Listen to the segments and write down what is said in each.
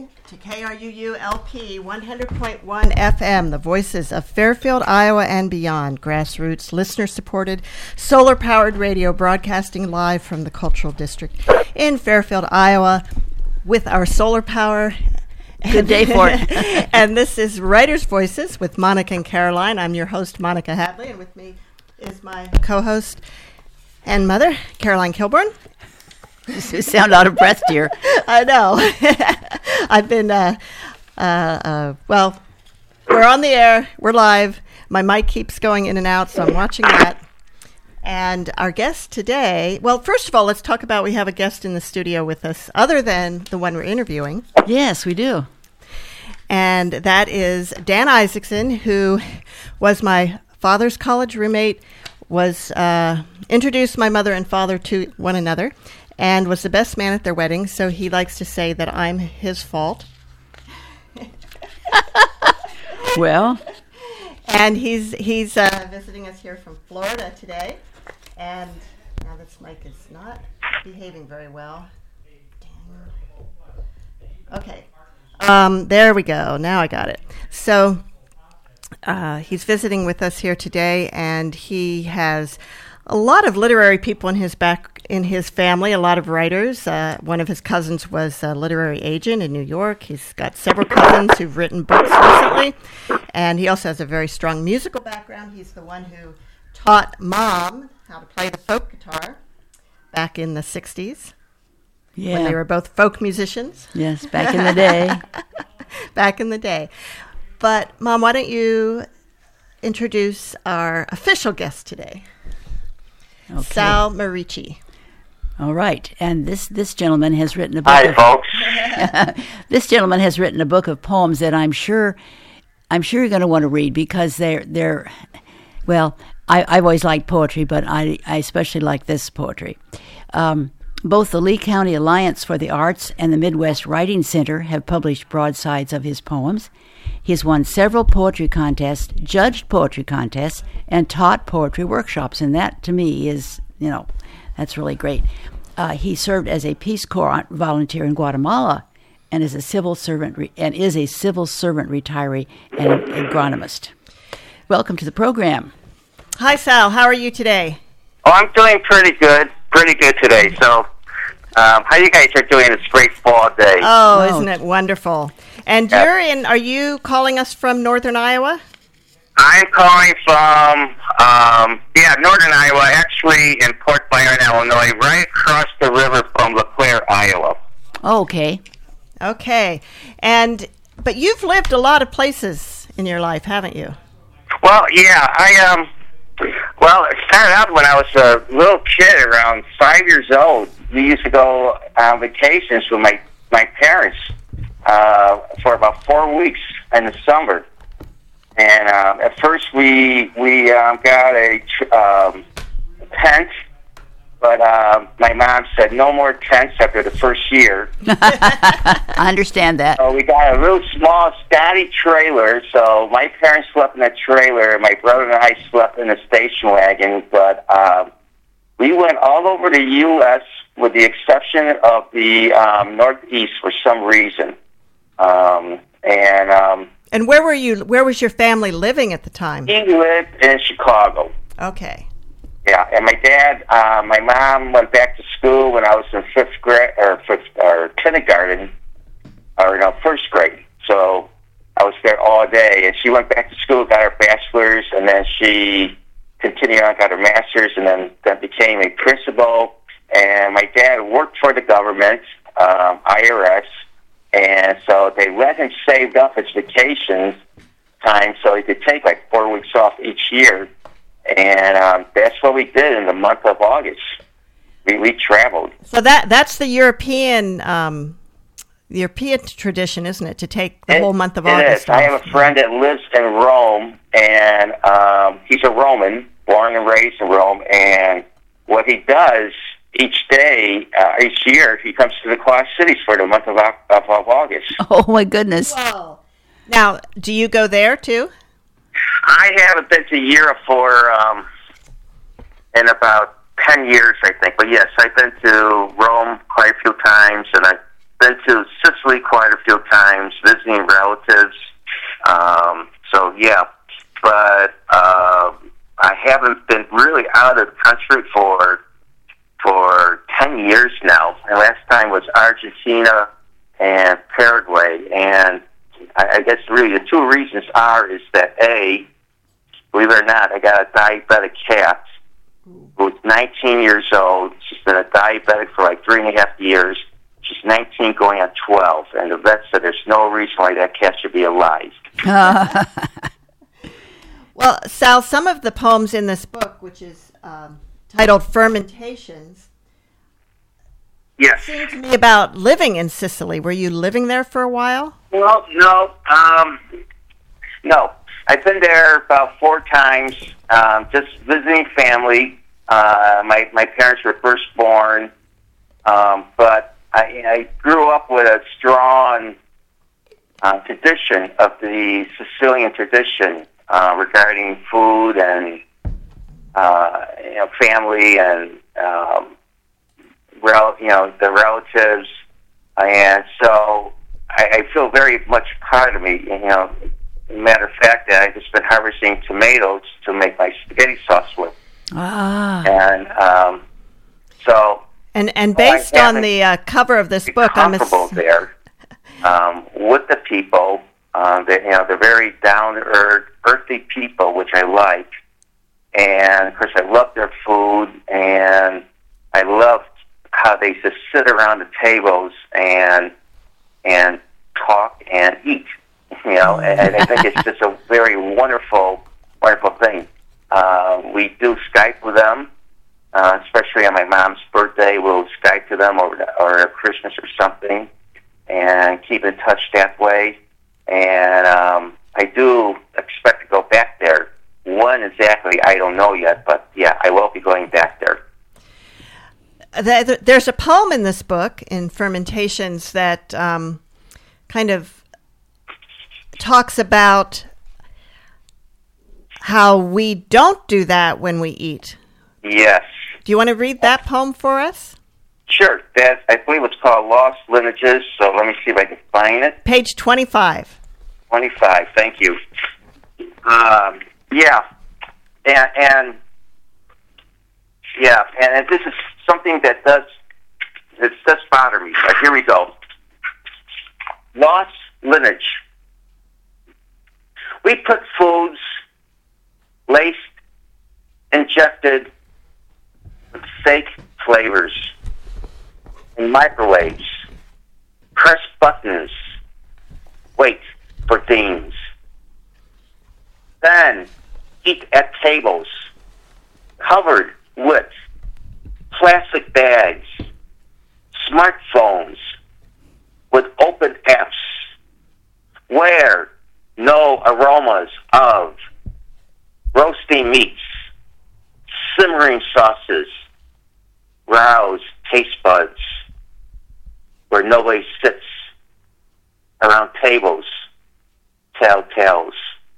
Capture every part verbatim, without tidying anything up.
in to K R U U L P one hundred point one F M, the voices of Fairfield, Iowa, and beyond. Grassroots, listener-supported, solar-powered radio broadcasting live from the Cultural District in Fairfield, Iowa, with our solar power. Good day for it. And this is Writers' Voices with Monica and Caroline. I'm your host, Monica Hadley, and with me is my co-host and mother, Caroline Kilborn. You sound out of breath, dear. I know. I've been, uh, uh, uh, well, we're on the air. We're live. My mic keeps going in and out, so I'm watching that. And our guest today, well, first of all, let's talk about we have a guest in the studio with us other than the one we're interviewing. Yes, we do. And that is Dan Isaacson, who was my father's college roommate, was uh, introduced my mother and father to one another, and was the best man at their wedding, so he likes to say that I'm his fault. Well. And he's he's uh, visiting us here from Florida today. And now this mic is not behaving very well. Okay. Um, there we go. Now I got it. So uh, he's visiting with us here today, and he has a lot of literary people in his back in his family, a lot of writers. Uh, one of his cousins was a literary agent in New York. He's got several cousins who've written books recently, and he also has a very strong musical background. He's the one who taught Mom how to play the folk guitar back in the sixties. Yeah. When they were both folk musicians. Yes, back in the day. Back in the day. But, Mom, why don't you introduce our official guest today? Okay. Sal Marici. All right. And this, this gentleman has written a book Hi, of, folks. This gentleman has written a book of poems that I'm sure I'm sure you're going to want to read because they're, they're well, I, I've always liked poetry, but I, I especially like this poetry. Um, both the Lee County Alliance for the Arts and the Midwest Writing Center have published broadsides of his poems. He has won several poetry contests, judged poetry contests, and taught poetry workshops, and that, to me, is, you know, that's really great. Uh, he served as a Peace Corps volunteer in Guatemala and is a civil servant re- and is a civil servant retiree and an agronomist. Welcome to the program. Hi, Sal. How are you today? Oh, I'm doing pretty good. Pretty good today. So, um, how you guys are doing this great fall day? Oh, Wow. Isn't it wonderful? And Yeah. you're in, are you calling us from northern Iowa? I'm calling from, um, yeah, northern Iowa, actually in Port Byron, Illinois, right across the river from LeClaire, Iowa. Oh, okay. Okay. And, but you've lived a lot of places in your life, haven't you? Well, yeah, I, um, well, it started out when I was a little kid, around five years old. We used to go on vacations with my, my parents uh, for about four weeks in the summer. And um, at first we we um, got a tr- um, tent, but uh, my mom said no more tents after the first year. I understand that. So we got a real small, statty trailer. So my parents slept in the trailer. My brother and I slept in the station wagon. But um, we went all over the U S with the exception of the um, Northeast for some reason. Um, and um, And where were you, where was your family living at the time? he lived in Chicago. Okay. Yeah, and my dad, uh, my mom went back to school when I was in fifth grade or fifth or kindergarten, or no, first grade. So I was there all day, and she went back to school, got her bachelor's, and then she continued on, got her master's, and then, then became a principal. And my dad worked for the government, um, I R S, and so they let him save up his vacation time so he could take like four weeks off each year. And um, that's what we did in the month of August. We we traveled. So that that's the European um, the European tradition, isn't it, to take the It- whole month of it August is. off? I have a friend that lives in Rome, and um, he's a Roman, born and raised in Rome. And what he does each day, uh, each year, he comes to the Quad Cities for the month of, Au- of, of August. Oh, my goodness. Whoa. Now, do you go there too? I haven't been to Europe for um, in about ten years, I think. But yes, I've been to Rome quite a few times, and I've been to Sicily quite a few times. Argentina and Paraguay. And I, I guess really the two reasons are is that, A, believe it or not, I got a diabetic cat who's nineteen years old. She's been a diabetic for like three and a half years. She's nineteen going on twelve. And the vet said there's no reason why that cat should be alive. Well, Sal, some of the poems in this book, which is um, titled Fermentations, Yes. seem to me about living in Sicily. Were you living there for a while? Well, no. Um, no. I've been there about four times, um, just visiting family. Uh, my, my parents were first born, um, but I, I grew up with a strong uh, tradition of the Sicilian tradition uh, regarding food and uh, you know, family and um, rel- you know the relatives, and so I, I feel very much part of me. You know, as a matter of fact, I've just been harvesting tomatoes to make my spaghetti sauce with, Ah. and um, so. And and Well, I based on haven't the uh, cover of this book, I'm comfortable ass- there um, with the people. Um, they, you know, they're very down to earth, earthy people, which I like. And of course, I love their food, and I love how they just sit around the tables and and talk and eat. You know, and I think it's just a very wonderful, wonderful thing. Uh, we do Skype with them. Uh, especially on my mom's birthday, we'll Skype to them or, or Christmas or something, and keep in touch that way. And um, I do expect to go back there. When exactly, I don't know yet, but yeah, I will be going back there. There's a poem in this book, in Fermentations, that um, kind of talks about how we don't do that when we eat. Yes. Do you want to read that poem for us? Sure. That, I believe it's called Lost Lineages, so let me see if I can find it. Page twenty-five. twenty-five, thank you. Um, yeah. And, and yeah, and this is something that does, it does bother me. But here we go. Lost lineage. We put foods laced, injected with fake flavors in microwaves, press buttons, wait for themes. Then eat at tables covered with plastic bags, smartphones with open apps, where no aromas of roasting meats, simmering sauces, rouse taste buds, where nobody sits around tables, tell tales.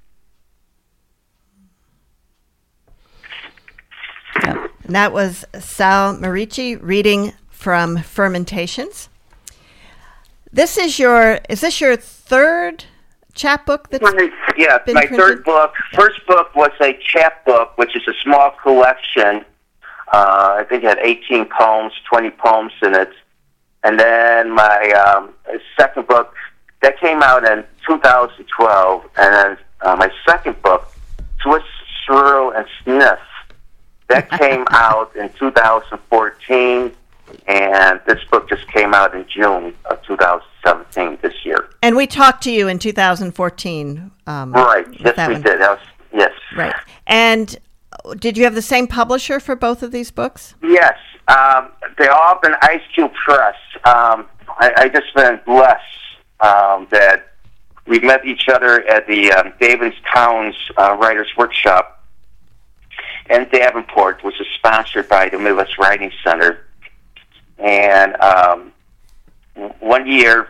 And that was Sal Marici reading from Fermentations. This is your, is this your third chapbook that's My, yeah, been my printed? third book. First book was a chapbook, which is a small collection. Uh, I think it had eighteen poems, twenty poems in it. And then my um, second book, that came out in two thousand twelve. And then uh, my second book, Twist, Swirl, and Sniff, that came out in two thousand fourteen. And this book just came out in June of two thousand seventeen, this year. And we talked to you in two thousand fourteen. Um, Right, with yes, that we one. did. That was, yes. Right. And did you have the same publisher for both of these books? Yes, um, they all been Ice Cube Press. Um, I, I just been blessed um, that we met each other at the um, Davidstown's uh, Writers Workshop in Davenport, which is sponsored by the Midwest Writing Center. And um, one year,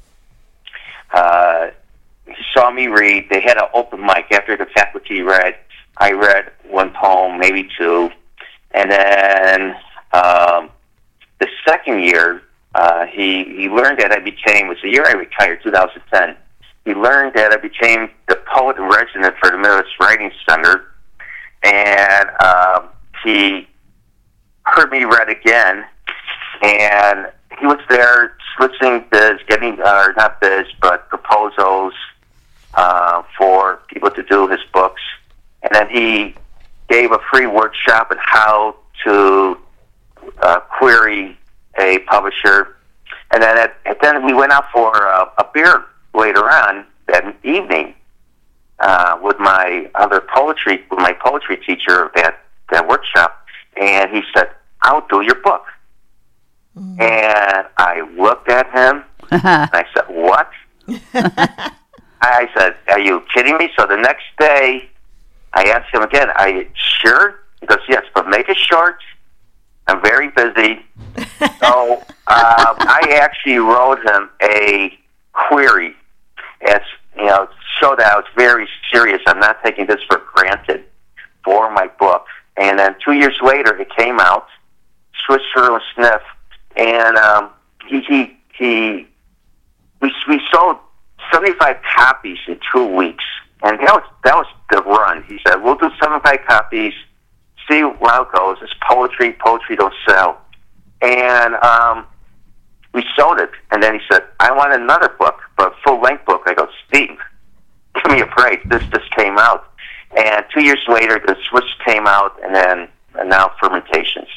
uh, he saw me read. They had an open mic after the faculty read. I read one poem, maybe two, and then um, the second year, uh, he he learned that I became. It was the year I retired, two thousand ten. He learned that I became the poet in resident for the Midwest Writing Center, and um, he heard me read again, and he was there soliciting bids, getting, uh, not bids, but proposals uh, for people to do his books. And then he gave a free workshop on how to uh, query a publisher. And then, at, and then we went out for a, a beer later on that evening uh, with my other poetry, with my poetry teacher at that workshop. And he said, "I'll do your book." Mm-hmm. And I looked at him, and I said, "What?" I said, "Are you kidding me?" So the next day, I asked him again, "Are you sure?" He goes, "Yes, but make it short. I'm very busy." So um, I actually wrote him a query, as you know, show that I was very serious. I'm not taking this for granted for my book. And then two years later, it came out, Swiss Through and Sniff, and um, he he he we we sold seventy-five copies in two weeks, and that was that was the run. He said, "We'll do seventy-five copies, see how it goes. It's poetry. Poetry don't sell." And um, we sold it. And then he said, "I want another book, but a full-length book." I go, "Steve, give me a break. This just came out." And two years later, the Swiss came out, and then and now Fermentations.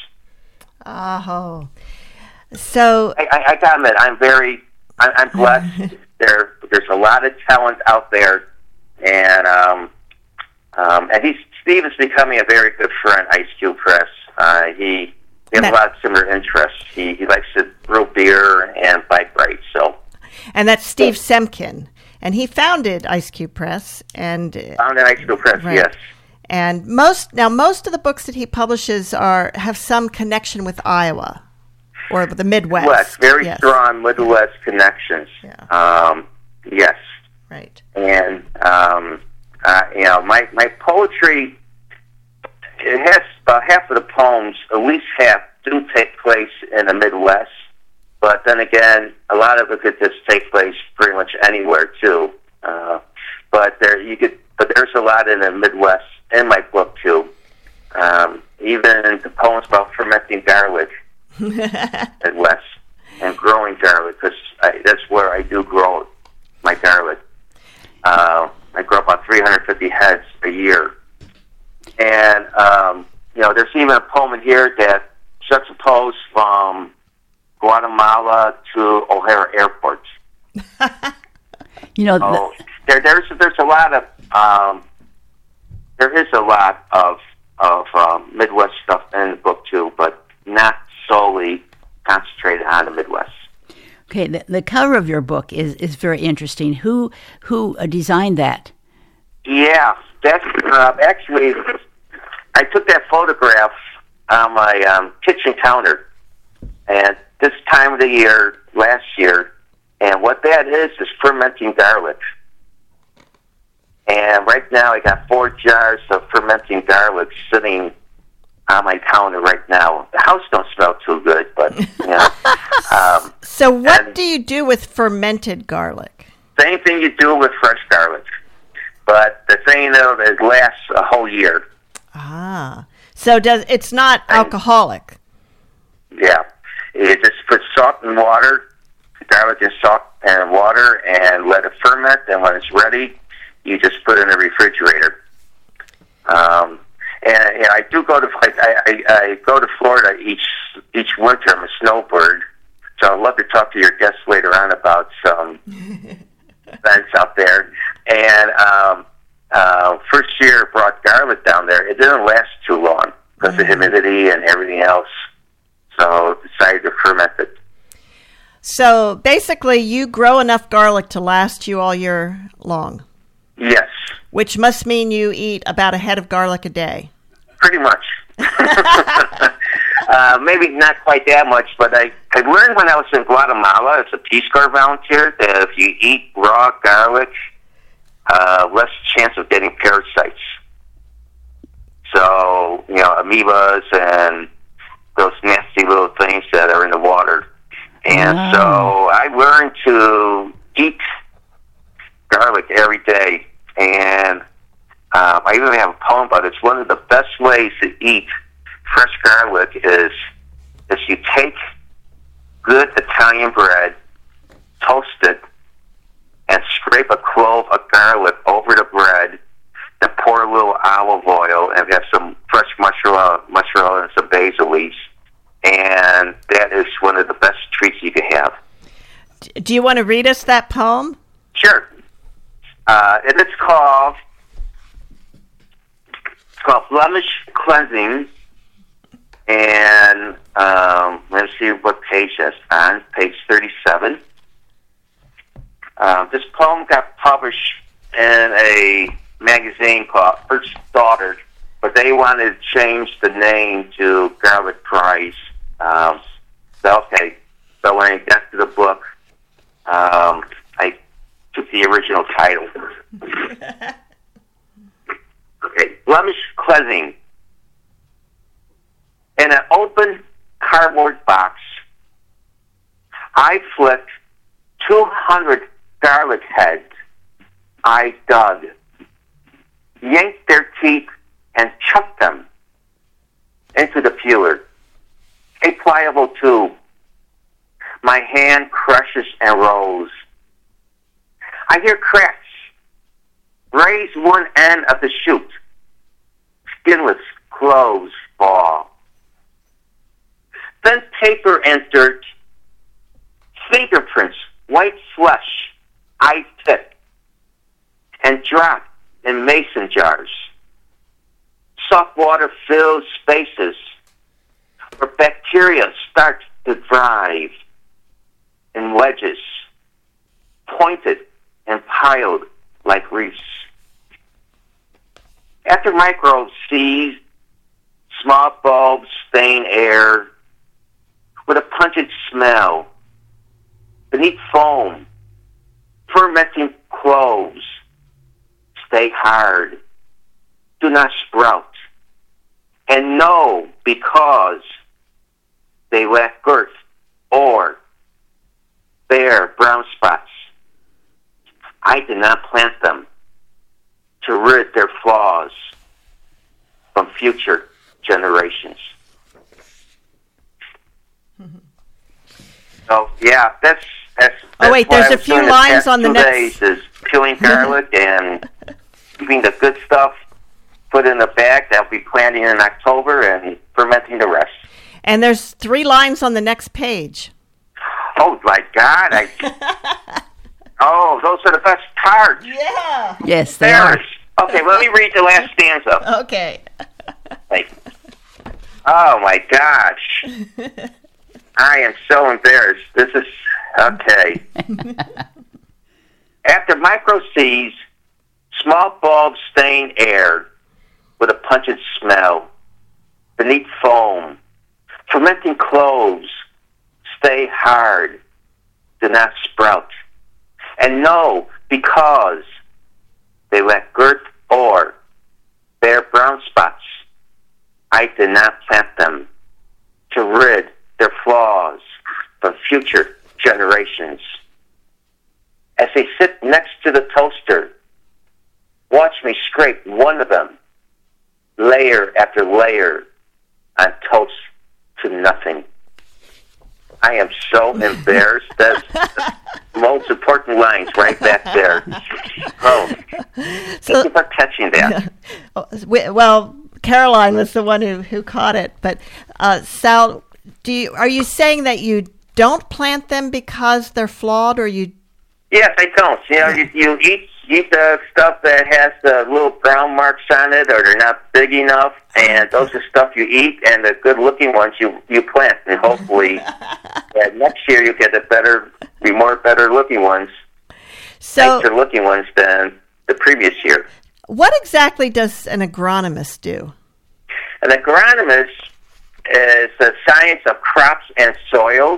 Oh. So... I, I, I gotta admit, I'm very... I, I'm blessed. there, There's a lot of talent out there. And um, um, and he's, Steve is becoming a very good friend at Ice Cube Press. Uh, he... We have a lot of similar interests. He he likes to brew beer and bike rides. So, and that's Steve Semkin, and he founded Ice Cube Press. And founded Ice Cube Press, right. Yes. And most now most of the books that he publishes are have some connection with Iowa or the Midwest. Midwest, very yes. strong Midwest connections. Yeah. Um, yes. Right. And um, uh, you know, my my poetry. It has about half of the poems, at least half, do take place in the Midwest. But then again, a lot of it could just take place pretty much anywhere too. Uh, but there, you could, but there's a lot in the Midwest in my book too. Um, even the poems about fermenting garlic, Midwest, and growing garlic, because that's where I do grow my garlic. Uh, I grow about three hundred fifty heads a year. And, um, you know, there's even a poem in here that juxtaposed from Guatemala to O'Hare Airport. you know, so there, there's there's a lot of um, there is a lot of of um, Midwest stuff in the book too, but not solely concentrated on the Midwest. Okay, the, the cover of your book is, is very interesting. Who who uh, designed that? Yeah, that's uh, actually, I took that photograph on my um, kitchen counter, and this time of the year, last year, and what that is is fermenting garlic. And right now, I got four jars of fermenting garlic sitting on my counter right now. The house don't smell too good, but you know. Um, so, what do you do with fermented garlic? Same thing you do with fresh garlic. But the thing though, it lasts a whole year. Ah, so does it's not and, alcoholic? Yeah, you just put salt and water, garlic and salt and water, and let it ferment. And when it's ready, you just put it in the refrigerator. Um, and, and I do go to I, I, I go to Florida each each winter. I'm a snowbird, so I'd love to talk to your guests later on about some events out there. And um, uh, first year brought garlic down there. It didn't last too long because mm-hmm. of humidity and everything else. So decided to ferment it. So basically, you grow enough garlic to last you all year long. Yes. Which must mean you eat about a head of garlic a day. Pretty much. uh, maybe not quite that much, but I, I learned when I was in Guatemala as a Peace Corps volunteer that if you eat raw garlic, uh, less chance of getting parasites. So, you know, amoebas and those nasty little things that are in the water. And wow. so I learned to eat garlic every day. And um, I even have a poem about it. It's one of the best ways to eat fresh garlic is is you take good Italian bread, toast it, and scrape a clove of garlic over the bread, and pour a little olive oil, and have some fresh mozzarella, mozzarella and some basil leaves, and that is one of the best treats you can have. Do you want to read us that poem? Sure. Uh, and it's called, it's called Blemish Cleansing, and um, let's see what page that's on, page thirty-seven. Uh, this poem got published in a magazine called First Daughter, but they wanted to change the name to Garlic Prize. Um, so, okay, so when I got to the book, um, I took the original title. Okay, Blemish Cleansing. In an open cardboard box, I flicked two hundred garlic heads I dug, yanked their teeth, and chucked them into the peeler, a pliable tube. My hand crushes and rolls. I hear cracks. Raise one end of the chute. Skinless clothes fall. Then paper and dirt. Fingerprints, white flesh, I pick and drop in mason jars. Soft water fills spaces where bacteria start to thrive in wedges, pointed and piled like reefs. After microbes seize, small bulbs stain air with a pungent smell. Beneath foam, fermenting cloves stay hard, do not sprout, and know because they lack girth or bear brown spots. I did not plant them to rid their flaws from future generations. Mm-hmm. So, yeah, that's, that's, that's oh, wait, there's a few lines on the two next... days is peeling garlic and keeping the good stuff put in a bag that I'll be planting in October and fermenting the rest. And there's three lines on the next page. Oh, my God. I, oh, those are the best parts. Yeah. Yes, they are. Okay, let me read the last stanza. Okay. Like, oh, my gosh. I am so embarrassed. This is, okay. After micro seeds, small bulbs stain air with a pungent smell. Beneath foam, fermenting cloves stay hard, do not sprout. And know because they lack girth or bear brown spots, I did not plant them to rid their flaws from future generations. As they sit next to the toaster, watch me scrape one of them, layer after layer, on toast to nothing. I am so embarrassed. That's the most important lines right back there. Oh, so, thank you for catching that. Well, Caroline was the one who, who caught it. But uh, Sal, do you, are you saying that you don't plant them because they're flawed, or you? Yes, I don't. You know, you, you eat eat the stuff that has the little brown marks on it, or they're not big enough, and those are stuff you eat, and the good-looking ones you, you plant, and hopefully that next year you get the better, the more better-looking ones, so, nicer-looking ones than the previous year. What exactly does an agronomist do? An agronomist is the science of crops and soils,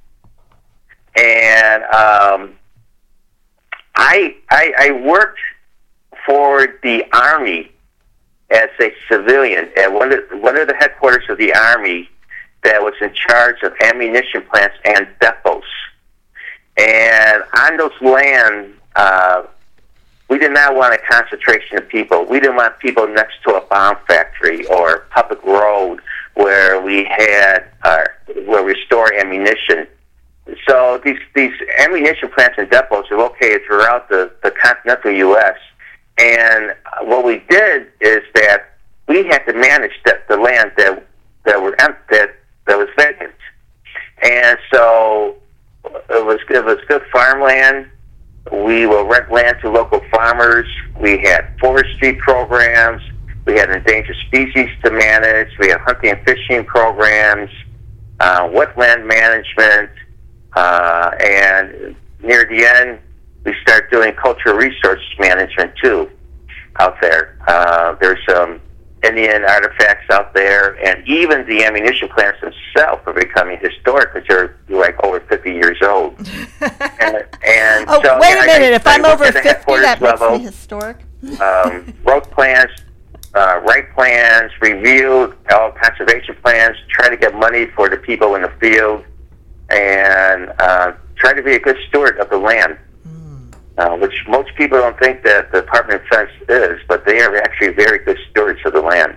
and um, I, I I worked for the Army as a civilian at one of, one of the headquarters of the Army that was in charge of ammunition plants and depots. And on those lands, uh, we did not want a concentration of people. We didn't want people next to a bomb factory or a public road where we had uh, where we store ammunition. so these these ammunition plants and depots are located throughout the, the continental U S And what we did is that we had to manage the, the land that that were em- that that was vacant, and so it was it was good farmland. We will rent land to local farmers. We had forestry programs. We had endangered species to manage. We had hunting and fishing programs, uh, wetland management, uh, and near the end, we start doing cultural resource management too out there. Uh, there's some Indian artifacts out there, and even the ammunition plants themselves are becoming historic because they're like over fifty years old. and, and oh, so, wait yeah, a minute. I, if I I'm over fifty, that level, makes me historic. um, road plans, uh, right plans, review all conservation plans, try to get money for the people in the field, and uh, try to be a good steward of the land. Uh, which most people don't think that the Department of Defense is, but they are actually very good stewards of the land.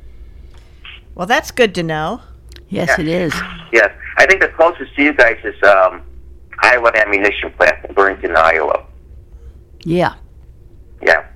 Well, that's good to know. Yes, Yeah. it is. Yes. I think the closest to you guys is um, Iowa Ammunition Plant in Burlington, Iowa. Yeah. Yeah.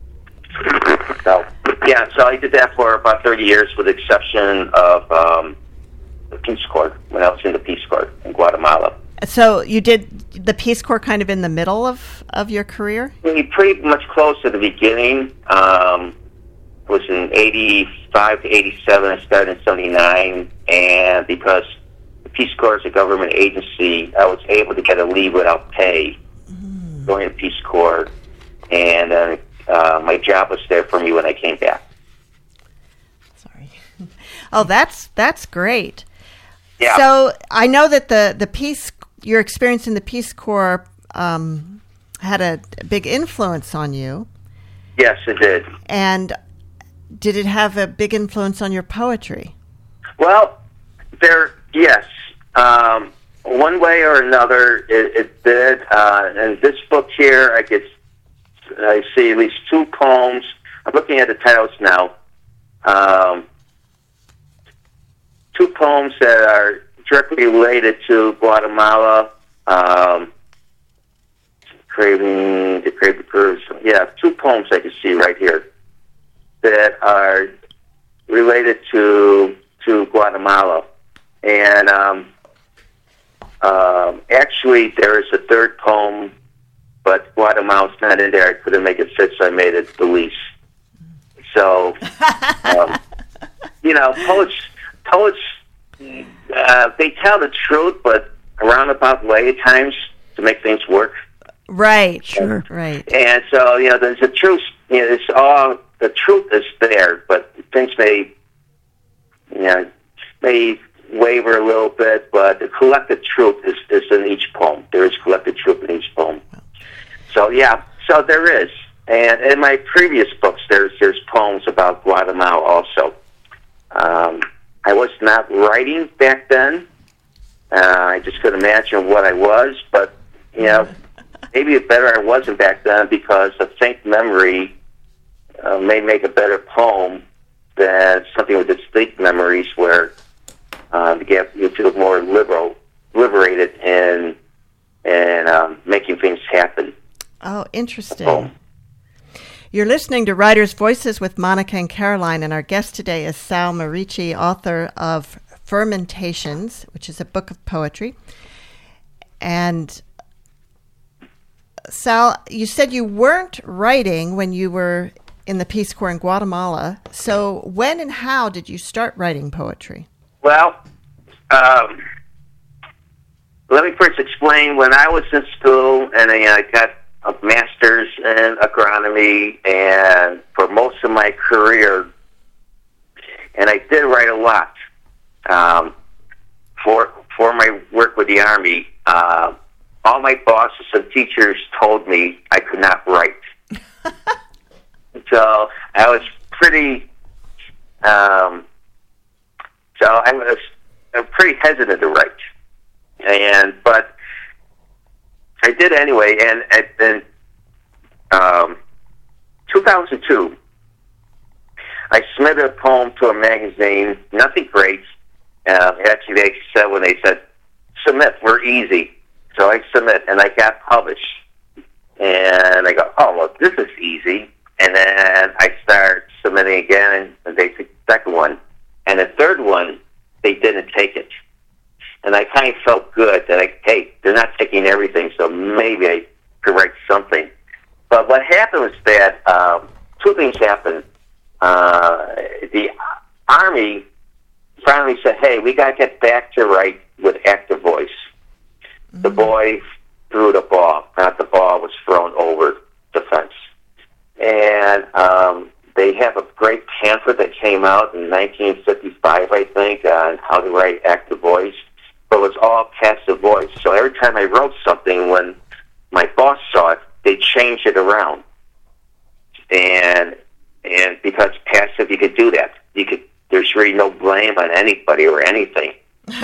So, yeah, so I did that for about thirty years with the exception of um, the Peace Corps, when I was in the Peace Corps in Guatemala. So you did the Peace Corps kind of in the middle of, of your career? We pretty much close to the beginning. Um, it was in eighty-five to eighty-seven. I started in seventy-nine, and because the Peace Corps is a government agency, I was able to get a leave without pay mm. going to Peace Corps, and uh, uh, my job was there for me when I came back. Sorry. Oh, that's that's great. Yeah. So I know that the the Peace your experience in the Peace Corps um, had a big influence on you. Yes, it did. And did it have a big influence on your poetry? Well, there, yes. Um, one way or another, it, it did. Uh, in this book here, I get, I see at least two poems. I'm looking at the titles now. Um, two poems that are directly related to Guatemala, um, Craving, the Craving Curves. Yeah, two poems I can see right here that are related to to Guatemala. And um, um, actually, there is a third poem, but Guatemala's not in there. I couldn't make it fit, so I made it the least. So, um, you know, poets, poets, uh, they tell the truth, but a roundabout way at times to make things work. Right. Sure. Right. And so, you know, there's the truth. You know, it's all the truth is there, but things may, you know, may waver a little bit. But the collective truth is, is in each poem. There is collective truth in each poem. So yeah, so there is. And in my previous books, there's there's poems about Guatemala also. Um, I was not writing back then. Uh, I just could imagine what I was, but you know, maybe better I wasn't back then because a faint memory uh, may make a better poem than something with distinct memories where uh, you get you feel more liberal, liberated in in um, making things happen. Oh, interesting. You're listening to Writers' Voices with Monica and Caroline, and our guest today is Sal Marici, author of Fermentations, which is a book of poetry. And Sal, you said you weren't writing when you were in the Peace Corps in Guatemala. So when and how did you start writing poetry? Well, um, let me first explain. When I was in school and I got a master's in agronomy, and for most of my career, and I did write a lot um, for for my work with the Army. Uh, all my bosses and teachers told me I could not write, so I was pretty. Um, so I was I'm pretty hesitant to write, and but. I did anyway, and in um, two thousand two, I submitted a poem to a magazine, nothing great. Uh, actually, they said when they said submit. We're easy. So I submit, and I got published. And I go, oh, well, this is easy. And then I start submitting again, and they took the second one. And the third one, they didn't take it. And I kind of felt good that, I, hey, they're not taking everything, so maybe I could write something. But what happened was that um, two things happened. Uh, the Army finally said, hey, we got to get back to write with active voice. Mm-hmm. The boy threw the ball. Not the ball was thrown over the fence. And um, they have a great pamphlet that came out in nineteen fifty-five, I think, on how to write active voice. But it was all passive voice. So every time I wrote something, when my boss saw it, they changed it around. And and because passive, you could do that. You could. There's really no blame on anybody or anything.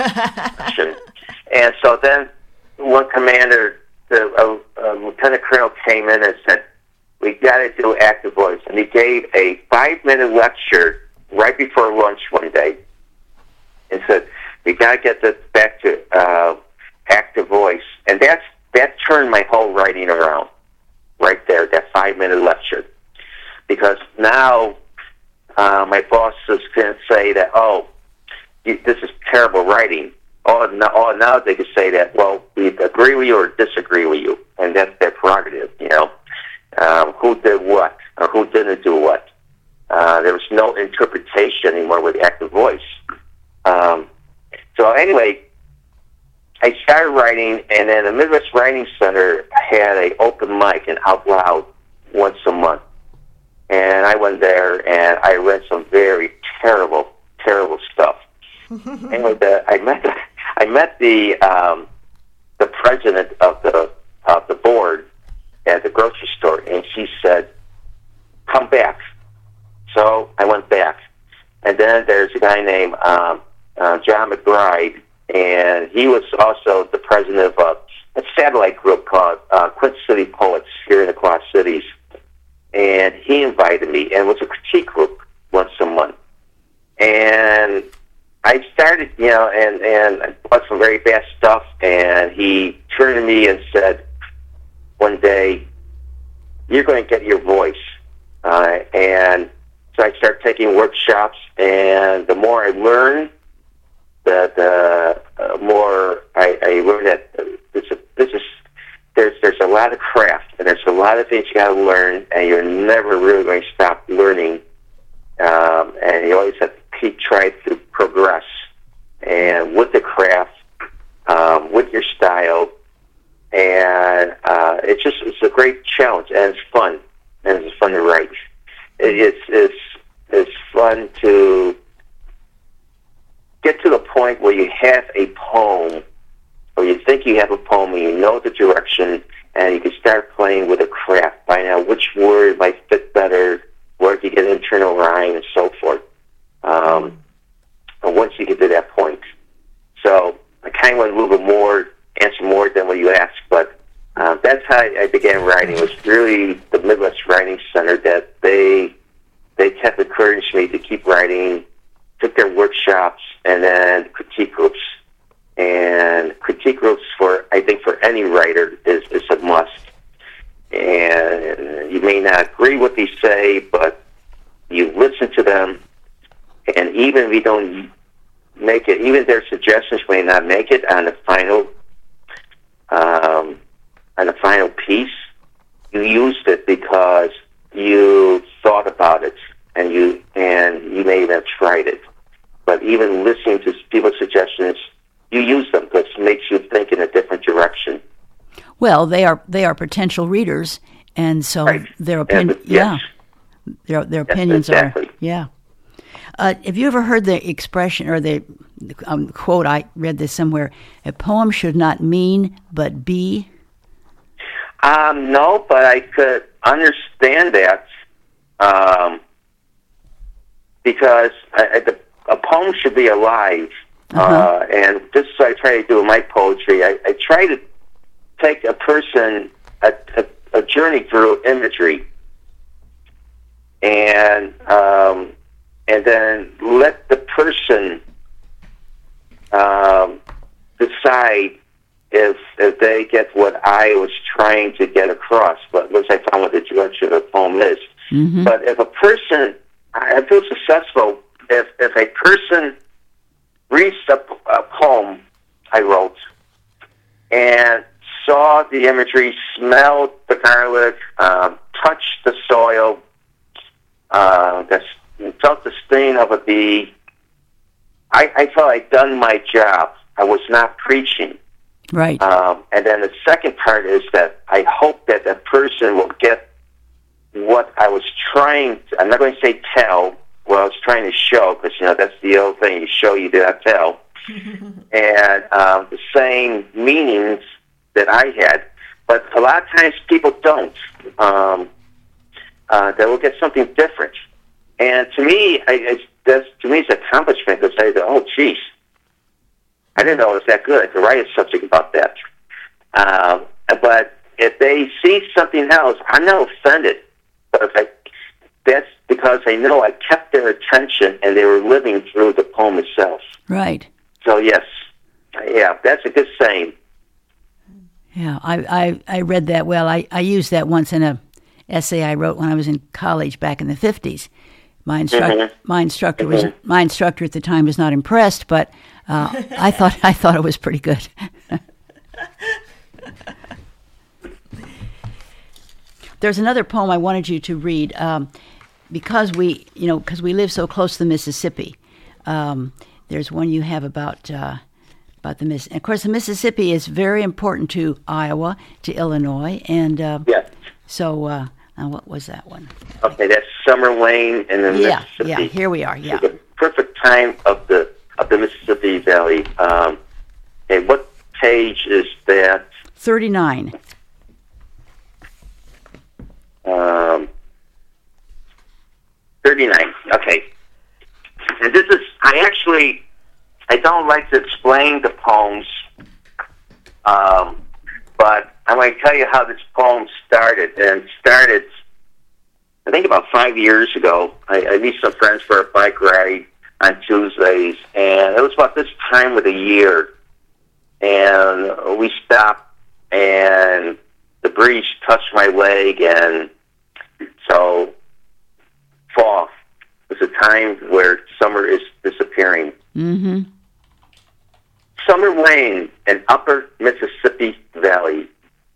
And so then one commander, the uh, uh, lieutenant colonel, came in and said, we got to do active voice. And he gave a five-minute lecture right before lunch one day and said, we got to get this back to uh, active voice. And that's that turned my whole writing around right there, that five-minute lecture. Because now uh, my boss is going to say that, oh, you, this is terrible writing. Oh, no, oh, now they can say that, well, we agree with you or disagree with you. And that's their prerogative, you know. Um, who did what or who didn't do what. Uh, there was no interpretation anymore with active voice. Um, so anyway, I started writing, and then the Midwest Writing Center had an open mic and out loud once a month. And I went there, and I read some very terrible, terrible stuff. Anyway, the, I met the, I met the um, the president of the of the board at the grocery store, and she said, come back. So I went back. And then there's a guy named um, uh, John McBride, and he was also the president of a, a satellite group called uh, Quint City Poets here in the Quad Cities. And he invited me, and it was a critique group once a month. And I started, you know, and, and I bought some very bad stuff, and he turned to me and said, one day, you're going to get your voice. Uh, and so I started taking workshops, and the more I learn, the, the uh, more I, I learned that this is, this is there's there's a lot of craft, and there's a lot of things you got to learn, and you're never really going to stop learning. Um, and you always have to keep trying to progress. And with the craft, um, with your style, and uh, it's just it's a great challenge, and it's fun, and it's fun to write. It, it's it's it's fun to get to the point where you have a poem, or you think you have a poem, and you know the direction, and you can start playing with a craft, finding out which word might fit better, where you get internal rhyme, and so forth. Um, and once you get to that point, so I kind of want a little bit more. Answer more than what you asked, but uh, that's how I began writing. It was really the Midwest Writing Center that they they kept encouraging me to keep writing, took their workshops, and then critique groups. And critique groups, for I think for any writer, is, is a must. And you may not agree with what they say, but you listen to them, and even if you don't make it, even their suggestions may not make it on the final Um, and the final piece, you used it because you thought about it, and you and you may even have tried it. But even listening to people's suggestions, you use them because it makes you think in a different direction. Well, they are they are potential readers, and so right. their opinion, yes. yeah, their their yes, opinions exactly. are, yeah. Uh, have you ever heard the expression or the um, quote? I read this somewhere. A poem should not mean but be. Um, no, but I could understand that um, because I, I, the, a poem should be alive. Uh-huh. Uh, and this is what I try to do in my poetry. I, I try to take a person, a, a, a journey through imagery, and um, and then let the person um, decide if if they get what I was trying to get across, but once I found what the direction of the poem is. Mm-hmm. But if a person, I feel successful if if a person reads a, a poem I wrote and saw the imagery, smelled the garlic, um, touched the soil, uh, felt the sting of a bee. I, I felt I'd done my job. I was not preaching. Right. Um, and then the second part is that I hope that that person will get what I was trying to, I'm not going to say tell, what I was trying to show, because, you know, that's the old thing, you show, you do not tell. And um, the same meanings that I had. But a lot of times people don't. Um, uh, they will get something different. And to me, I, it's, that's, to me, it's an accomplishment to say that, oh, geez, I didn't know it was that good. I could write a subject about that. Um, but if they see something else, I'm not offended. But if I, that's because I know I kept their attention and they were living through the poem itself. Right. So, yes. Yeah, that's a good saying. Yeah, I, I, I read that well. I, I used that once in a essay I wrote when I was in college back in the fifties. My, instruct, mm-hmm. my instructor was mm-hmm. my instructor at the time was not impressed, but uh, I thought I thought it was pretty good. There's another poem I wanted you to read um, because we you know because we live so close to the Mississippi. Um, there's one you have about uh, about the Miss. Of course, the Mississippi is very important to Iowa, to Illinois, and uh, yeah. So. Uh, Now, what was that one? Okay, that's Summer Lane in the yeah, Mississippi. Yeah, here we are, yeah. So the perfect time of the of the Mississippi Valley. Um, and what page is that? thirty-nine. Um, thirty-nine, okay. And this is, I actually, I don't like to explain the poems, um, but I'm going to tell you how this poem started. And it started, I think, about five years ago. I, I meet some friends for a bike ride on Tuesdays, and it was about this time of the year. And we stopped, and the breeze touched my leg, and so fall was a time where summer is disappearing. Mm-hmm. Summer Lane in Upper Mississippi Valley.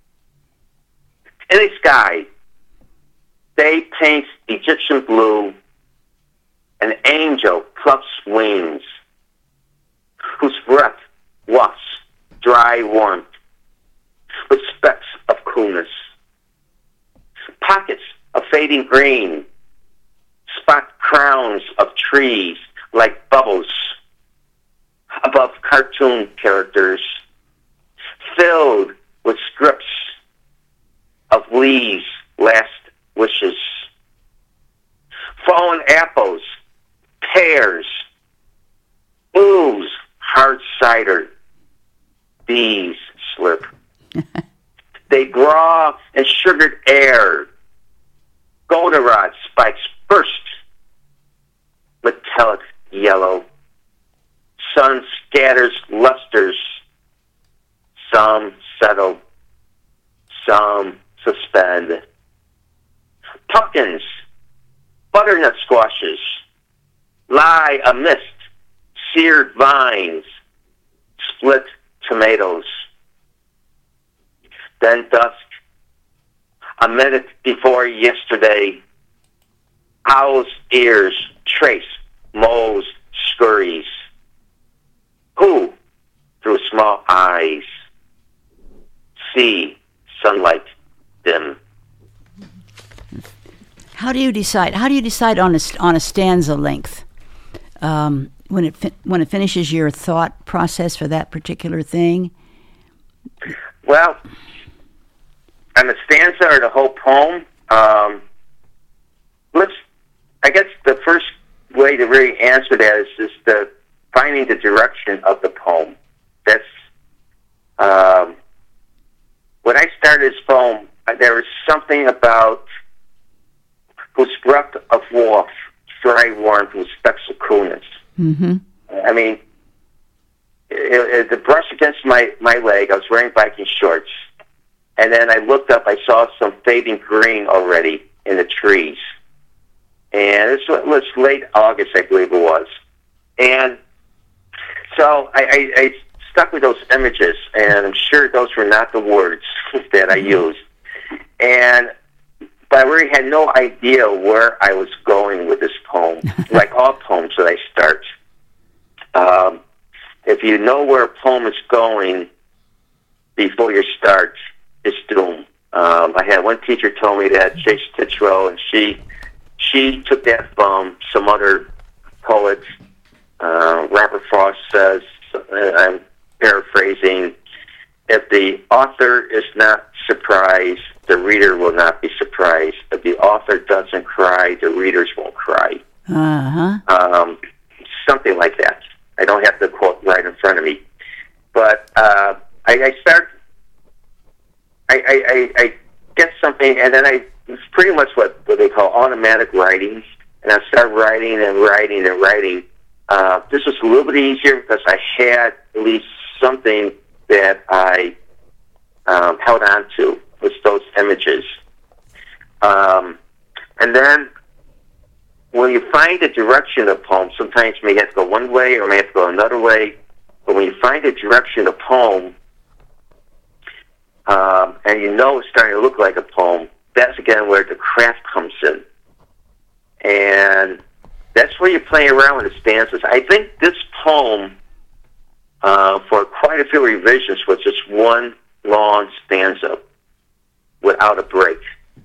In the sky, day paints Egyptian blue, an angel plucks wings, whose breath wafts dry warmth with specks of coolness. Pockets of fading green spot crowns of trees like bubbles above cartoon characters, filled with scripts of leaves' last wishes. Fallen apples, pears, ooze, hard cider, bees slip. They draw in sugared air. Goldenrod spikes burst, metallic yellow. Sun scatters lusters. Some settle, some suspend. Pumpkins, butternut squashes lie amidst seared vines, split tomatoes. Then dusk, a minute before yesterday, owl's ears trace mole's scurries. Who, through small eyes, see sunlight dim. How do you decide? How do you decide on a on a stanza length um, when it fi- when it finishes your thought process for that particular thing? Well, on the stanza or the whole poem, um, let's. I guess the first way to really answer that is just the finding the direction of the poem. That's um, when I started this poem. There was something about whose breath of warmth, dry warmth, with specks of coolness. Mm-hmm. I mean, it, it, the brush against my, my leg. I was wearing biking shorts. And then I looked up. I saw some fading green already in the trees. And this was late August, I believe it was. And so I, I, I stuck with those images, and I'm sure those were not the words that I used. And but I really had no idea where I was going with this poem. Like all poems that I start, um, if you know where a poem is going before you start, it's doomed. Um, I had one teacher told me that, Chase Titchrow, and she she took that from some other poets. Uh, Robert Frost says, I'm paraphrasing, if the author is not surprised, the reader will not be surprised. If the author doesn't cry, the readers won't cry. Uh-huh. Um, something like that. I don't have the quote right in front of me. But uh, I, I start, I, I, I, I get something, and then I, it's pretty much what, what they call automatic writing, and I start writing and writing and writing. Uh, this was a little bit easier because I had at least something that I um, held on to, was those images. Um, and then when you find the direction of a poem, sometimes you may have to go one way or may have to go another way, but when you find the direction of a poem, um, and you know it's starting to look like a poem, that's again where the craft comes in. And that's where you're playing around with the stanzas. I think this poem, uh, for quite a few revisions, was just one long stanza without a break.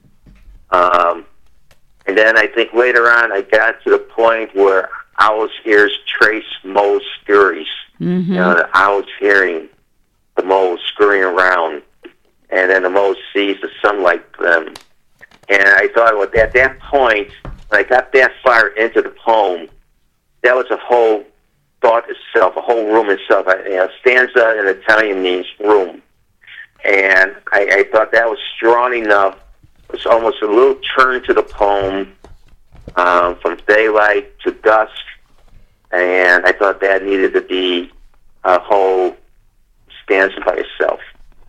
Um, and then I think later on I got to the point where owl's ears trace moles scurries. Mm-hmm. You know, the owl's hearing the moles scurrying around, and then the mole sees the sunlight them. And I thought, well, at that point, when I got that far into the poem, that was a whole thought itself, a whole room itself. I, you know, stanza in Italian means room. And I, I thought that was strong enough. It was almost a little turn to the poem, um, from daylight to dusk. And I thought that needed to be a whole stanza by itself.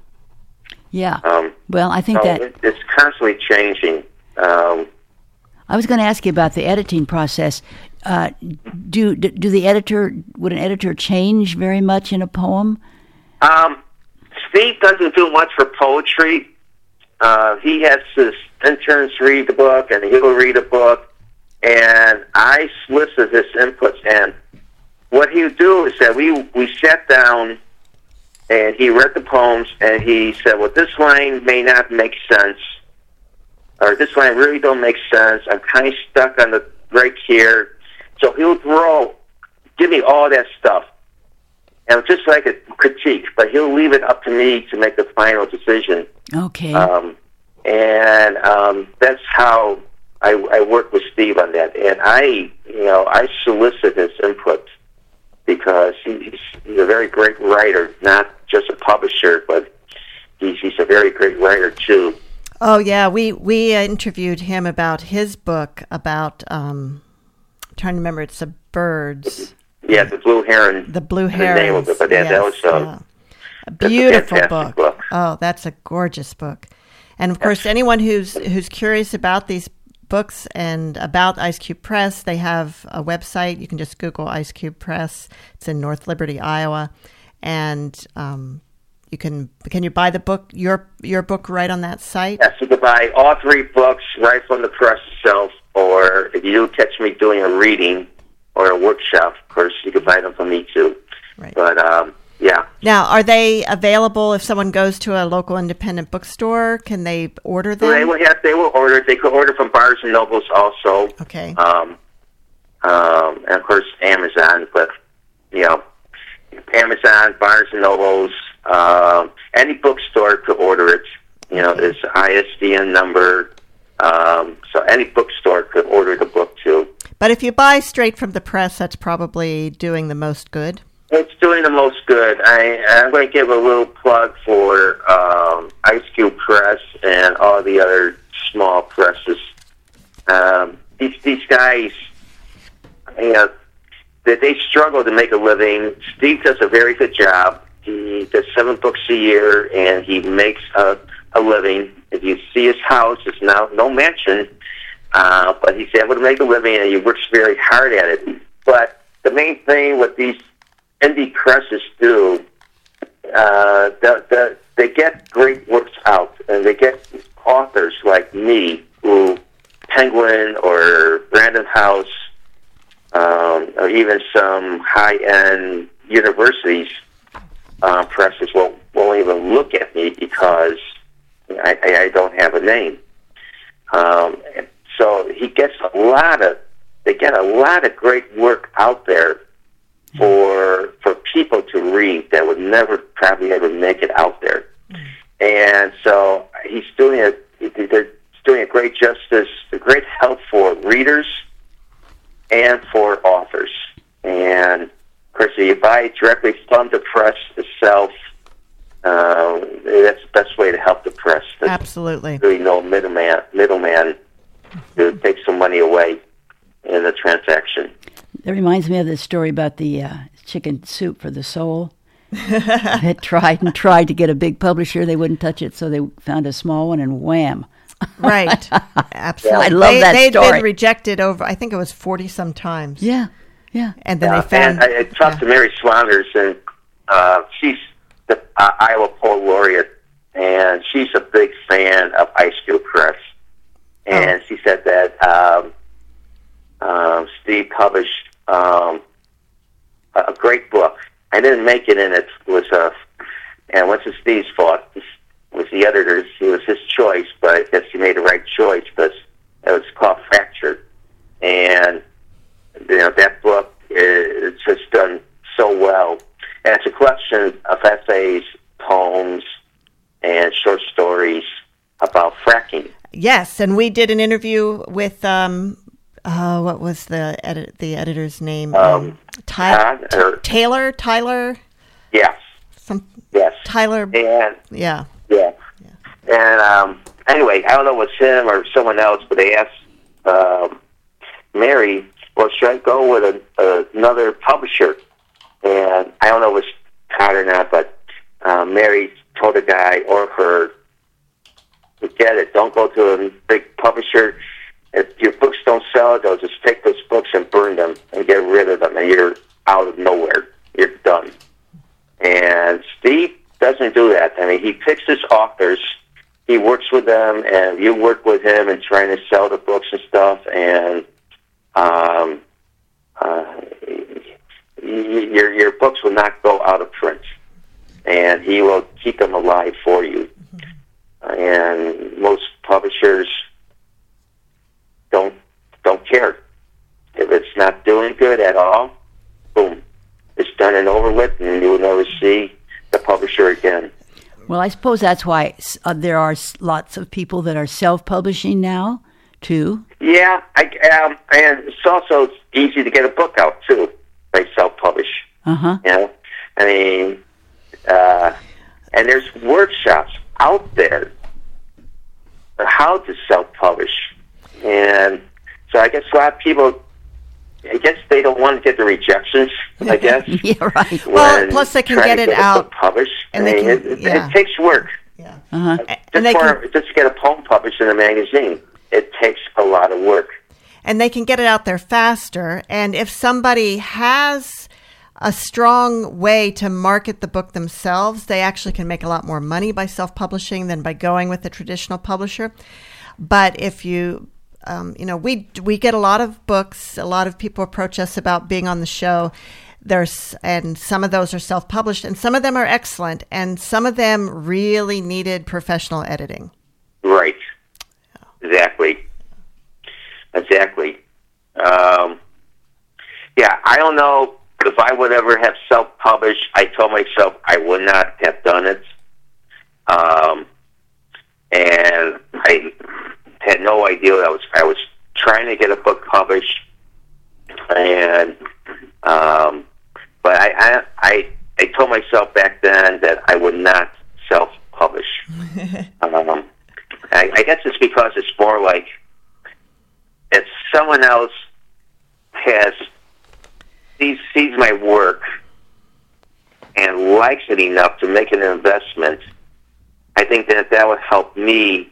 Yeah. Um, well, I think so that... It, it's constantly changing. Um, I was going to ask you about the editing process. Uh, do, do do the editor, would an editor change very much in a poem? Um, Steve doesn't do much for poetry. Uh, he has his interns read the book, and he'll read a book, and I solicit his inputs. And what he would do is that we, we sat down, and he read the poems, and he said, well, this line may not make sense, or this line really don't make sense. I'm kind of stuck on the break here. So he'll throw, give me all that stuff. And just like a critique, but he'll leave it up to me to make the final decision. Okay. Um, and um, that's how I, I work with Steve on that. And I, you know, I solicit his input because he's, he's a very great writer, not just a publisher, but he's, he's a very great writer too. Oh, yeah. We we interviewed him about his book about, um, I'm trying to remember, it's the birds. Yeah, the Blue Heron. The Blue Heron. The name of it, but that, yes, that was uh, yeah. a beautiful a book. book. Oh, that's a gorgeous book. And, of course, anyone who's who's curious about these books and about Ice Cube Press, they have a website. You can just Google Ice Cube Press. It's in North Liberty, Iowa. And... Um, You can can you buy the book your your book right on that site? Yes, you can buy all three books right from the press itself, or if you do catch me doing a reading or a workshop, of course, you can buy them from me too. Right. But um, yeah. Now, are they available if someone goes to a local independent bookstore? Can they order them? They will have. They will order. They could order from Barnes and Nobles also. Okay. Um, um, and of course Amazon, but you know, Amazon, Barnes and Nobles. Um, any bookstore could order it. You know, it's I S D N number, um, so any bookstore could order the book too. But if you buy straight from the press, that's probably doing the most good. It's doing the most good. I, I'm going to give a little plug for um, Ice Cube Press and all the other small presses. Um, these these guys, you know, they they struggle to make a living. Steve does a very good job. He does seven books a year, and he makes a, a living. If you see his house, it's now no mansion, uh, but he's able to make a living, and he works very hard at it. But the main thing what these indie presses do, uh, the, the, they get great works out, and they get authors like me, who Penguin or Random House, um, or even some high-end universities uh, presses won't, won't even look at me because I, I, I don't have a name. Um, so he gets a lot of, they get a lot of great work out there for for people to read that would never probably ever make it out there. And so he's doing a, they're doing a great justice, a great help for readers and for authors. And of course, if you buy directly from the press itself, uh, that's the best way to help the press. There's Absolutely. really no middleman, middleman to take some money away in the transaction. That reminds me of this story about the uh, chicken soup for the soul. They tried and tried to get a big publisher. They wouldn't touch it, so they found a small one, and wham. Right. Absolutely. I love they, that they'd story. been rejected over, I think it was forty-some times. Yeah, yeah. And then Uh, they found... and I, I talked yeah. to Mary Swaunders, and uh, she's the uh, Iowa Poet Laureate, and she's a big fan of Ice Cube Press. And Oh. she said that um, um, Steve published um, a a great book. I didn't make it, and it was a, and it wasn't Steve's fault. It was the editor's. It was his choice, but I guess he made the right choice because it was called Fractured. And you know that book is just done so well. And it's a collection of essays, poems, and short stories about fracking. Yes, and we did an interview with, um, uh, what was the edit- the editor's name? Um, Ty- Todd, or- T- Taylor? Tyler? Yes, Some yes. Tyler? And Yeah. yeah, and um, anyway, I don't know if it's him or someone else, but they asked um, Mary, well, should I go with a, a, another publisher? And I don't know if it's Todd or not, but uh, Mary told a guy or her, forget it, don't go to a big publisher. If your books don't sell, they'll just take those books and burn them and get rid of them, and you're out of nowhere. You're done. And Steve doesn't do that. I mean, he picks his authors, he works with them, and you work with him and trying to sell the books and stuff, and um, uh, your your books will not go out of print, and he will keep them alive for you. And most publishers don't don't care if it's not doing good at all. Boom, it's done and over with, and you will never see the publisher again. Well, I suppose that's why uh, there are s- lots of people that are self-publishing now, too. Yeah, I, um, and it's also easy to get a book out too by self-publish. Uh-huh. You know, I mean, uh, and there's workshops out there on how to self-publish, and so I guess a lot of people, I guess they don't want to get the rejections. I guess. Yeah, right. Well, when plus they can trying get to it a out, book published, and I they mean, can- it, yeah. it takes work. Yeah. Uh-huh. Just, And they for, can- just to get a poem published in a magazine, it takes a lot of work. And they can get it out there faster. And if somebody has a strong way to market the book themselves, they actually can make a lot more money by self-publishing than by going with a traditional publisher. But if you, um, you know, we we get a lot of books. A lot of people approach us about being on the show. There's and some of those are self-published, and some of them are excellent, and some of them really needed professional editing. Right. Exactly. Exactly. Um, yeah, I don't know if I would ever have self-published. I told myself I would not have done it. Um, and I had no idea that I was, I was trying to get a book published. And, um, but I, I, I, I told myself back then that I would not self-publish. um, I, I guess it's because it's more like if someone else has sees sees my work and likes it enough to make an investment, I think that that would help me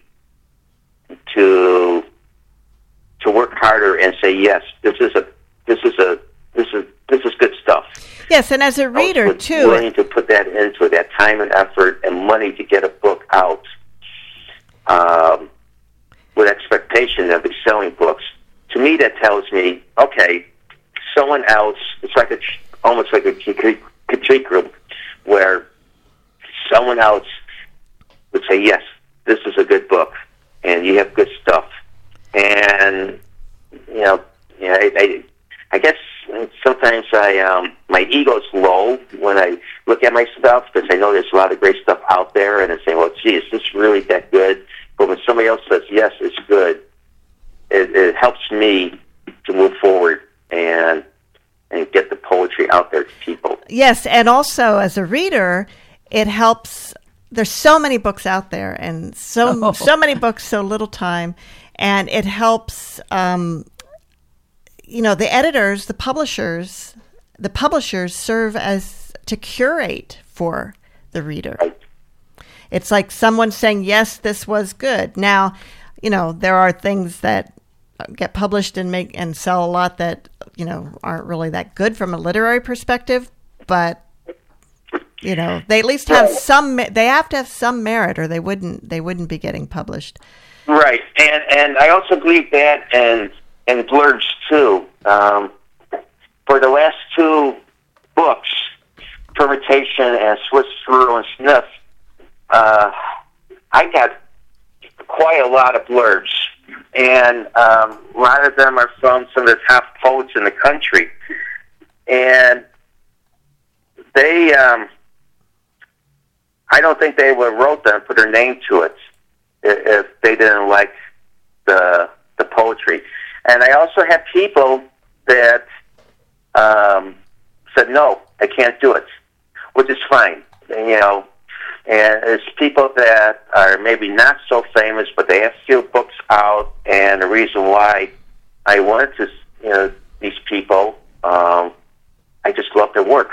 to to work harder and say, yes, this is a this is a this is this is good stuff. Yes, and as a reader With too, willing to put that into that time and effort and money to get a book out, um, with expectation of selling books. To me, that tells me, okay, someone else. It's like a almost like a critique group where someone else would say, yes, this is a good book, and you have good stuff. And, you know, you know I, I, I guess sometimes I um, my ego's low when I look at my stuff because I know there's a lot of great stuff out there, and I say, well, gee, is this really that good? But when somebody else says, yes, it's good, it, it helps me to move forward and and get the poetry out there to people. Yes, and also as a reader, it helps. There's so many books out there, and so Oh. so many books, so little time, and it helps. Um, you know, the editors, the publishers, the publishers serve as to curate for the reader. Right. It's like someone saying, "Yes, this was good." Now, you know, there are things that get published and make and sell a lot that, you know, aren't really that good from a literary perspective, but you know, they at least have some. They have to have some merit, or they wouldn't. They wouldn't be getting published. Right, and and I also believe that, and and blurbs too. Um, for the last two books, Fermentation and Swiss Through and Sniff, uh, I got quite a lot of blurbs, and um, a lot of them are from some of the top poets in the country, and they. Um, I don't think they would have wrote them, put their name to it, if they didn't like the the poetry. And I also had people that um, said, no, I can't do it, which is fine, you know. And it's people that are maybe not so famous, but they have few books out, and the reason why I wanted to, you know, these people, um, I just love their work.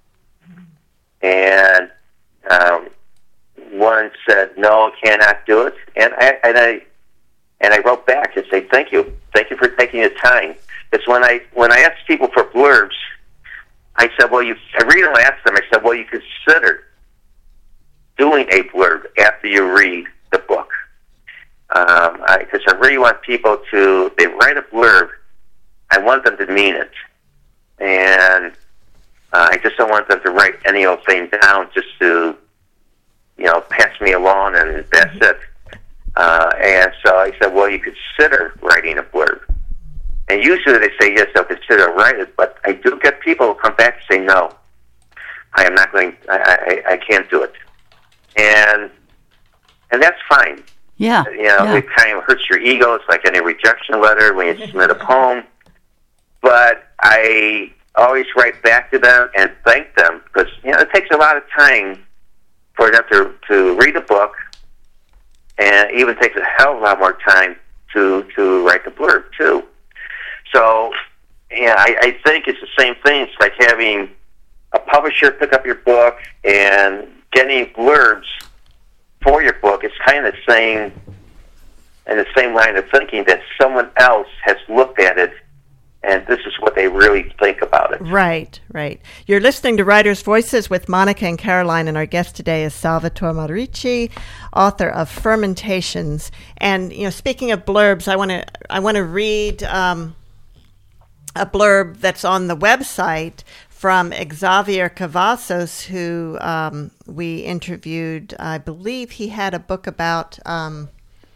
And Um, one said, no, I cannot do it. And I, and I, and I wrote back and say, thank you. Thank you for taking the time. Because when I, when I asked people for blurbs, I said, well, you, I really asked them, I said, well, you consider doing a blurb after you read the book. Um, I, because I really want people to, they write a blurb, I want them to mean it. And Uh, I just don't want them to write any old thing down just to, you know, pass me along and that's it. Uh, and so I said, well, you consider writing a blurb. And usually they say, yes, they'll consider writing it, but I do get people who come back and say, no, I am not going, I, I, I can't do it. And and that's fine. Yeah. You know, yeah. it kind of hurts your ego. It's like any rejection letter when you submit a poem. But I always write back to them and thank them because, you know, it takes a lot of time for them to, to read a book, and it even takes a hell of a lot more time to, to write the blurb, too. So, yeah, I, I think it's the same thing. It's like having a publisher pick up your book and getting blurbs for your book. It's kind of the same, in the same line of thinking that someone else has looked at it and this is what they really think about it. Right, right. You're listening to Writers' Voices with Monica and Caroline, and our guest today is Salvatore Marici, author of Fermentations. And, you know, speaking of blurbs, I want to I want to read um, a blurb that's on the website from Xavier Cavazos, who um, we interviewed. I believe he had a book about, um,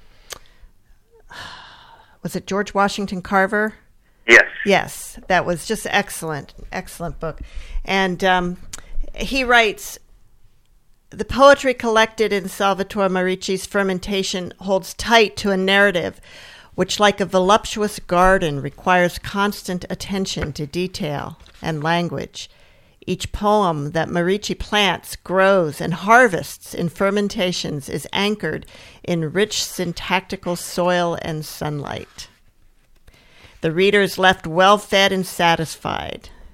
was it George Washington Carver? Yes. Yes, that was just excellent, excellent book. And um, he writes, the poetry collected in Salvatore Marici's Fermentation holds tight to a narrative which, like a voluptuous garden, requires constant attention to detail and language. Each poem that Marici plants, grows, and harvests in Fermentations is anchored in rich syntactical soil and sunlight. The reader is left well-fed and satisfied,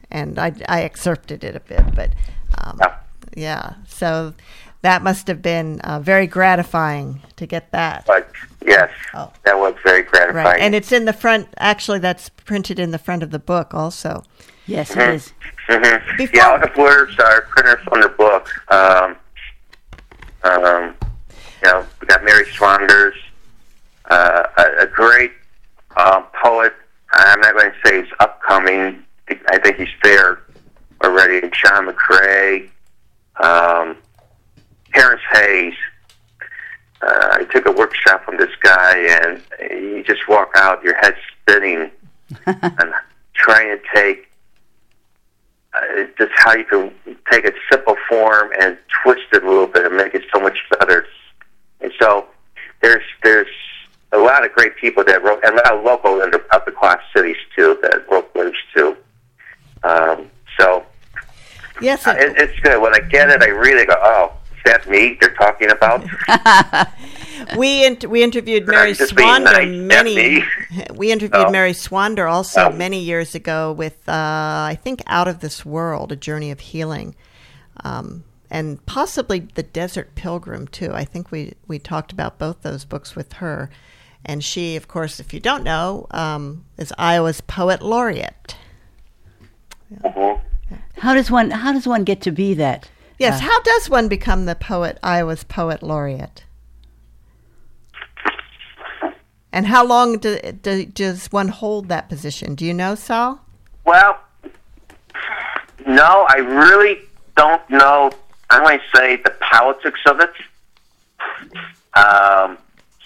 and I, I excerpted it a bit, but um, Yeah. yeah. So that must have been uh, very gratifying to get that. But yes, Oh. that was very gratifying. Right, and it's in the front. Actually, that's printed in the front of the book also. Yes, it is. Mm-hmm. Before- Yeah, all the blurbs are printed from the book. Um, um, you know, we got Mary Swanders, uh, a, a great um, poet. I'm not going to say he's upcoming. I think he's there already. Sean McCrae, um, Terrence Hayes. Uh, I took a workshop from this guy, and you just walk out, your head spinning, and trying to take uh, just how you can take a simple form and twist it a little bit and make it so much better. And so there's there's a lot of great people that wrote, and a lot of local and upper class cities too that wrote blurbs too. Um, so Yes, uh, it, it's good. When I get it, I really go, oh, is that me they're talking about? we in, we interviewed I'm Mary just being Swander nice, many. not We interviewed Oh. Mary Swander also Oh. many years ago with uh, I think Out of This World: A Journey of Healing, um, and possibly The Desert Pilgrim too. I think we we talked about both those books with her, and she, of course, if you don't know, um, is Iowa's Poet Laureate. Mhm. How does one How does one get to be that? Yes, Uh, how does one become the poet Iowa's Poet Laureate? And how long do, do, does one hold that position? Do you know, Sal? Well, no, I really don't know. I'm going to say the politics of it. Um,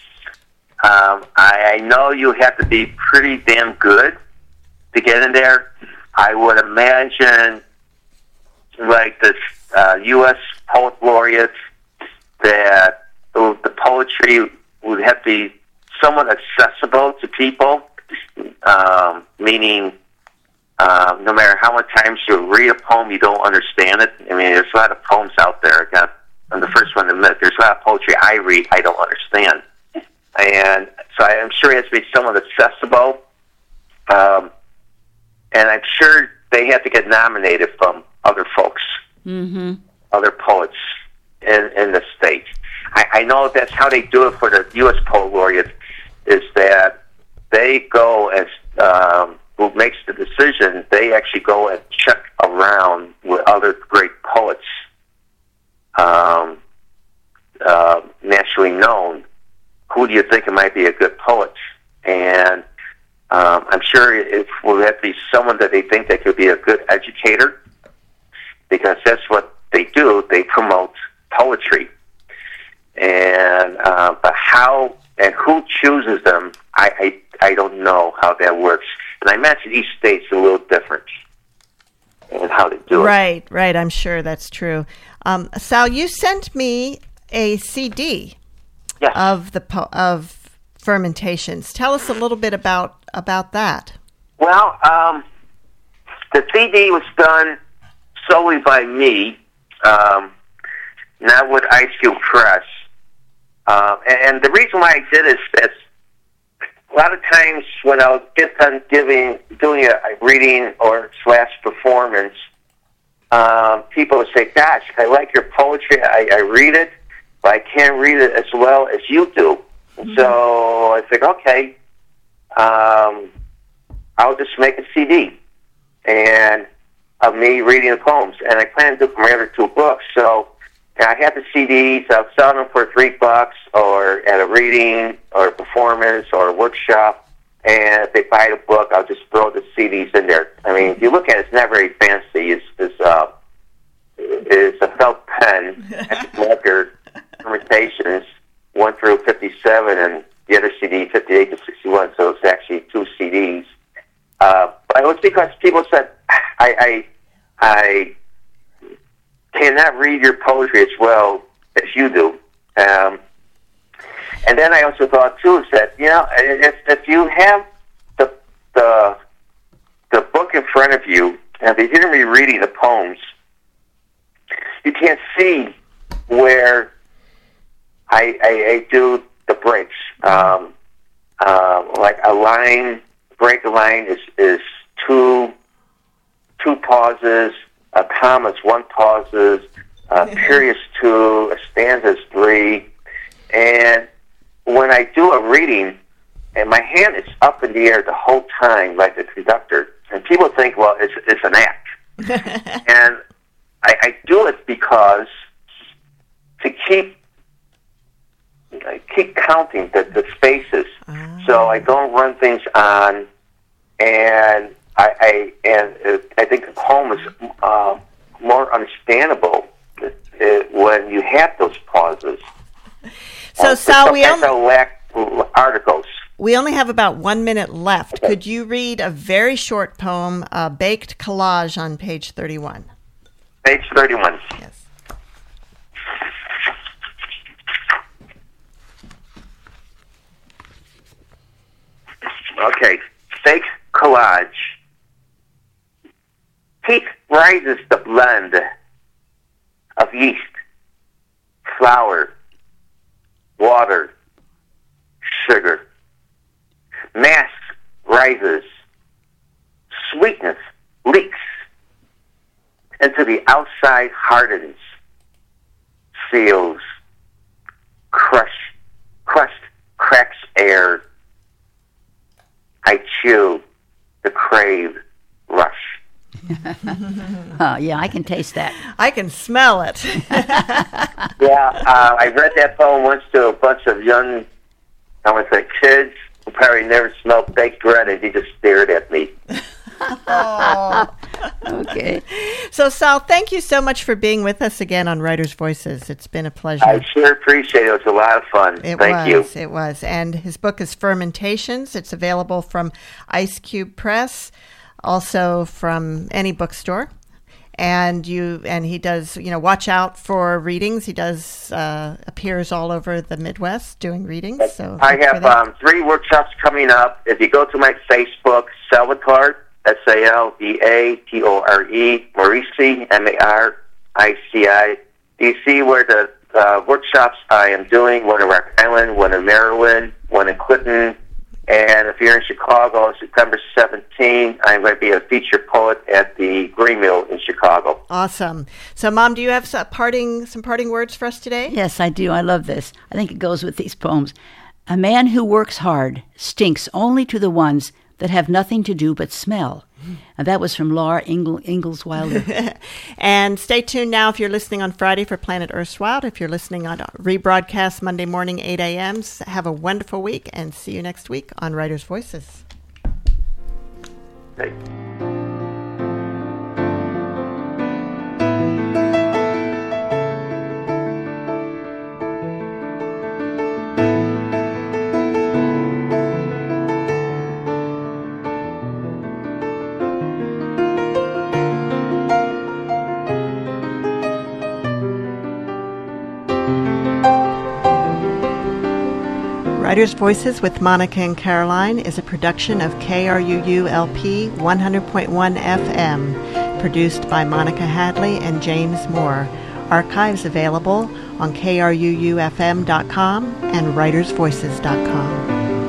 um, I, I know you have to be pretty damn good to get in there. I would imagine, like the uh, U S Poet Laureate, that the, the poetry would have to be somewhat accessible to people, um, meaning uh, no matter how many times you read a poem, you don't understand it. I mean, there's a lot of poems out there. Again, I'm the first one to admit there's a lot of poetry I read I don't understand. And so I'm sure it has to be somewhat accessible. Um, and I'm sure they have to get nominated from other folks, Mm-hmm. other poets in, in the state. I, I know that's how they do it for the U S Poet Laureate, is that they go and um, who makes the decision, they actually go and check around with other great poets, um, uh, nationally known. Who do you think might be a good poet? And um, I'm sure it will have to be someone that they think that could be a good educator, because that's what they do. They promote poetry. And uh, but how and who chooses them, I, I I don't know how that works. And I imagine each state's a little different in how they do it. Right, right. I'm sure that's true. Um, Sal, you sent me a C D Yes. of the po- of fermentations. Tell us a little bit about about that. Well, um, the C D was done solely by me, um, not with Ice Cube Press. Uh, and, and the reason why I did is that a lot of times when I would get done giving, doing a, a reading or slash performance, um, people would say, gosh, I like your poetry, I, I read it, but I can't read it as well as you do. Mm-hmm. So I think, okay, um, I'll just make a C D and of me reading the poems. And I plan to do my other two books. So I have the C Ds, I'll sell them for three bucks or at a reading or a performance or a workshop. And if they buy the book, I'll just throw the C Ds in there. I mean, if you look at it, it's not very fancy. It's, it's, uh, it's a felt pen, marker, fermentations, one through fifty-seven, and the other C D, fifty-eight to sixty-one, so it's actually two C Ds. Uh, but it was because people said, I, I, I cannot read your poetry as well as you do. Um, and then I also thought, too, is that, you know, if, if you have the, the, the book in front of you, and if you're going to be reading the poems, you can't see where I, I, I do the breaks. Um, uh, like a line, break a line is, is two two pauses, uh, commas, one pauses, uh, periods two, stanzas three. And when I do a reading, and my hand is up in the air the whole time, like the conductor, and people think, well, it's it's an act. And I, I do it because to keep I keep counting the, the spaces, oh. so I don't run things on, and I, I and uh, I think the poem is uh, more understandable uh, when you have those pauses. So, uh, Sal, we only lack articles. We only have about one minute left. Okay. Could you read a very short poem, uh, Baked Collage, on page thirty-one? Page thirty-one. Yes. Okay. Baked Collage. Heat rises the blend of yeast, flour, water, sugar. Mass rises, sweetness leaks, until the outside hardens, seals, crush, crust cracks air. I chew, the crave rush. Oh, yeah, I can taste that. I can smell it. Yeah, uh, I read that poem once to a bunch of young, I would say, kids who probably never smelled baked bread, and he just stared at me. Oh. Okay. So, Sal, thank you so much for being with us again on Writers' Voices. It's been a pleasure. I sure appreciate it. It was a lot of fun. It thank was, you. It was. And his book is Fermentations. It's available from Ice Cube Press, also from any bookstore. And you and he does, you know, watch out for readings. He does uh, appears all over the Midwest doing readings. So I have um, three workshops coming up. If you go to my Facebook, Salvatore, S A L V A T O R E, Marici, M A R I C I. You see where the uh, workshops I am doing, one in Rock Island, one in Maryland, one in Clinton. And if you're in Chicago, September seventeenth, I'm going to be a featured poet at the Green Mill in Chicago. Awesome. So, Mom, do you have some parting, some parting words for us today? Yes, I do. I love this. I think it goes with these poems. A man who works hard stinks only to the ones that have nothing to do but smell. And that was from Laura Ingl- Ingalls Wilder. And stay tuned now if you're listening on Friday for Planet Earthswild. If you're listening on rebroadcast Monday morning, eight a.m., have a wonderful week, and see you next week on Writers' Voices. Thanks. Writers' Voices with Monica and Caroline is a production of K R U U L P one hundred point one F M, produced by Monica Hadley and James Moore. Archives available on K R U U F M dot com and writers voices dot com.